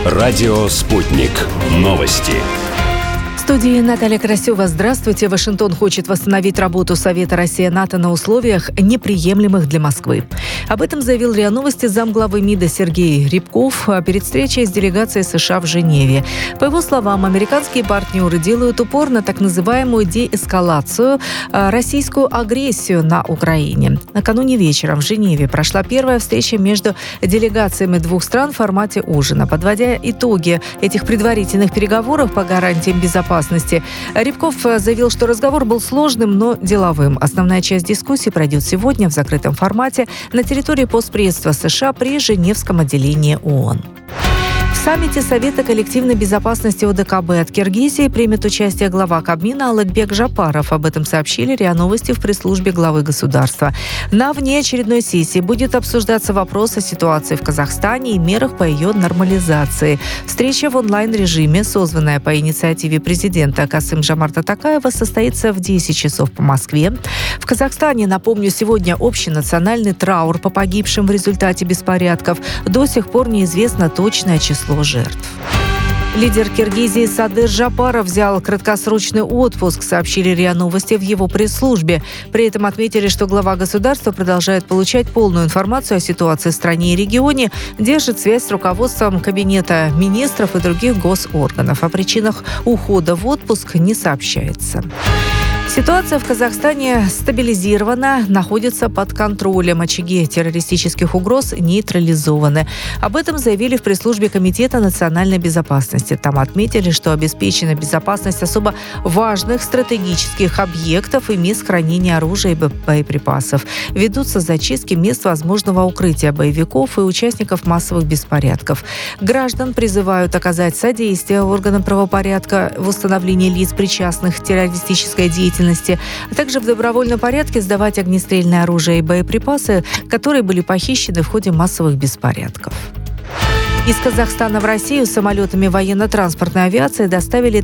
Радио «Спутник». Новости. В студии Наталья Красева. Здравствуйте. Вашингтон хочет восстановить работу Совета Россия-НАТО на условиях, неприемлемых для Москвы. Об этом заявил РИА Новости замглавы МИДа Сергей Рябков перед встречей с делегацией США в Женеве. По его словам, американские партнеры делают упор на так называемую деэскалацию, российскую агрессию на Украине. Накануне вечером в Женеве прошла первая встреча между делегациями двух стран в формате ужина. Подводя итоги этих предварительных переговоров по гарантиям безопасности, Рябков заявил, что разговор был сложным, но деловым. Основная часть дискуссии пройдет сегодня в закрытом формате на территории постпредства США при Женевском отделении ООН. В саммите Совета коллективной безопасности ОДКБ от Киргизии примет участие глава Кабмина Алыкбек Жапаров. Об этом сообщили РИА Новости в пресс-службе главы государства. На внеочередной сессии будет обсуждаться вопрос о ситуации в Казахстане и мерах по ее нормализации. Встреча в онлайн-режиме, созванная по инициативе президента Касым-Жомарта Токаева, состоится в 10 часов по Москве. В Казахстане, напомню, сегодня общенациональный траур по погибшим в результате беспорядков. До сих пор неизвестно точное число жертв. Лидер Киргизии Садыр Жапаров взял краткосрочный отпуск, сообщили РИА Новости в его пресс-службе. При этом отметили, что глава государства продолжает получать полную информацию о ситуации в стране и регионе, держит связь с руководством Кабинета министров и других госорганов. О причинах ухода в отпуск не сообщается. Ситуация в Казахстане стабилизирована, находится под контролем. Очаги террористических угроз нейтрализованы. Об этом заявили в пресс-службе Комитета национальной безопасности. Там отметили, что обеспечена безопасность особо важных стратегических объектов и мест хранения оружия и боеприпасов. Ведутся зачистки мест возможного укрытия боевиков и участников массовых беспорядков. Граждан призывают оказать содействие органам правопорядка в установлении лиц, причастных к террористической деятельности, а также в добровольном порядке сдавать огнестрельное оружие и боеприпасы, которые были похищены в ходе массовых беспорядков. Из Казахстана в Россию самолетами военно-транспортной авиации доставили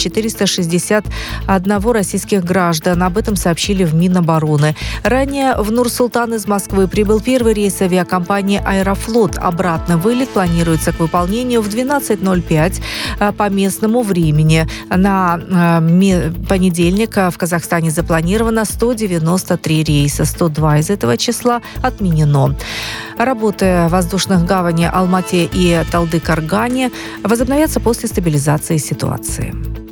1461 российских граждан. Об этом сообщили в Минобороны. Ранее в Нур-Султан из Москвы прибыл первый рейс авиакомпании «Аэрофлот». Обратный вылет планируется к выполнению в 12:05 по местному времени. На понедельник в Казахстане запланировано 193 рейса. 102 из этого числа отменено. Работы воздушных гаваней Алмате и Талды-Каргане возобновятся после стабилизации ситуации.